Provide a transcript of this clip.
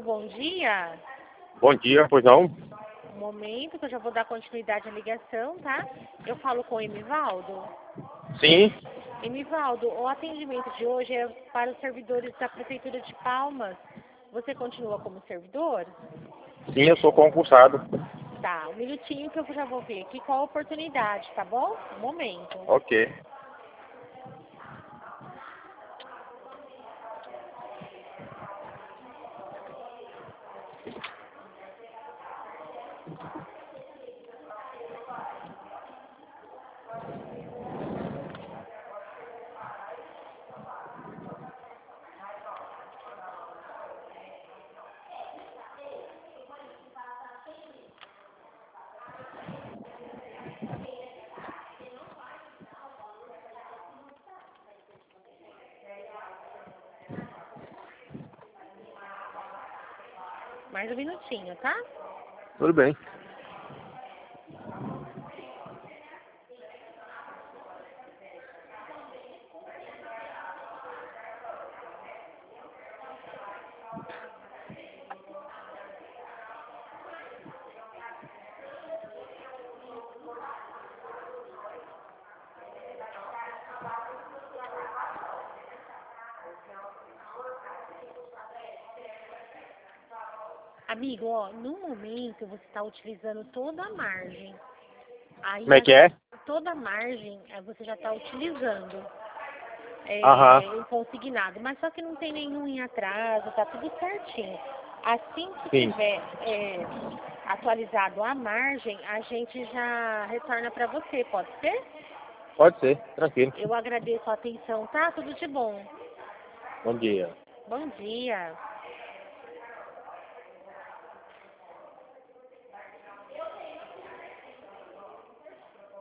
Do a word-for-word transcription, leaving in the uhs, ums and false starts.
bom dia. Bom dia, pois não? Um momento que eu já vou dar continuidade à ligação, tá? Eu falo com o Emivaldo. Sim, Emivaldo, o atendimento de hoje é para os servidores da Prefeitura de Palmas. Você continua como servidor? sim, eu sou concursado. Tá, um minutinho que eu já vou ver aqui qual a oportunidade, tá bom? Um momento. Ok. Mais um minutinho, tá? Tudo bem. Amigo, ó, no momento você está utilizando toda a margem. Aí Como é que é? toda a margem é, você já está utilizando é, Aham. em consignado, mas só que não tem nenhum em atraso, tá tudo certinho. Assim que Sim. tiver é, atualizado a margem, a gente já retorna para você, pode ser? Pode ser, tranquilo. Eu agradeço a atenção, tá? Tudo de bom. Bom dia. Bom dia.